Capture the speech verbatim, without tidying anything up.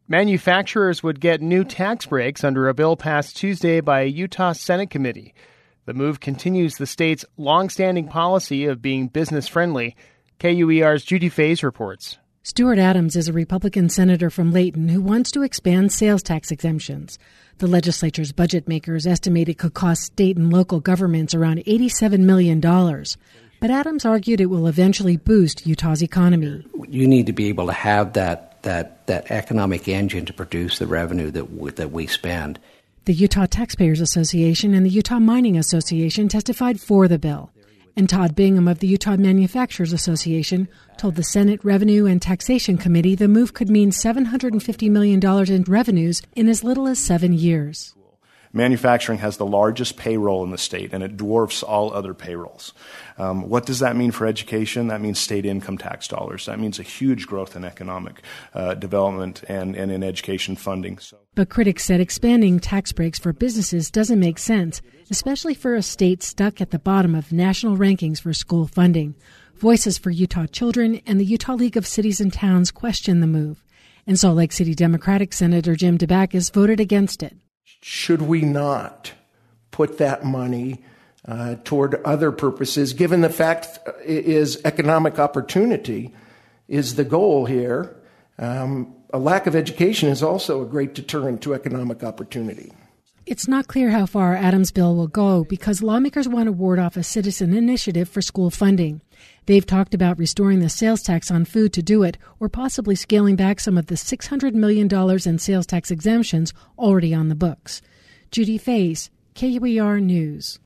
Manufacturers would get new tax breaks under a bill passed Tuesday by a Utah Senate committee. The move continues the state's longstanding policy of being business-friendly. K U E R's Judy Faze reports. Stuart Adams is a Republican senator from Layton who wants to expand sales tax exemptions. The legislature's budget makers estimate it could cost state and local governments around eighty-seven million dollars. But Adams argued it will eventually boost Utah's economy. You need to be able to have that that that economic engine to produce the revenue that w- that we spend. The Utah Taxpayers Association and the Utah Mining Association testified for the bill. And Todd Bingham of the Utah Manufacturers Association told the Senate Revenue and Taxation Committee the move could mean seven hundred fifty million dollars in revenues in as little as seven years. Manufacturing has the largest payroll in the state, and it dwarfs all other payrolls. Um, what does that mean for education? That means state income tax dollars. That means a huge growth in economic uh, development and, and in education funding. So. But critics said expanding tax breaks for businesses doesn't make sense, especially for a state stuck at the bottom of national rankings for school funding. Voices for Utah Children and the Utah League of Cities and Towns question the move. And Salt Lake City Democratic Senator Jim DeBackus voted against it. Should we not put that money uh, toward other purposes, given the fact is economic opportunity is the goal here? Um, a lack of education is also a great deterrent to economic opportunity. It's not clear how far Adams' bill will go because lawmakers want to ward off a citizen initiative for school funding. They've talked about restoring the sales tax on food to do it, or possibly scaling back some of the six hundred million dollars in sales tax exemptions already on the books. Judy Faze, K U E R News.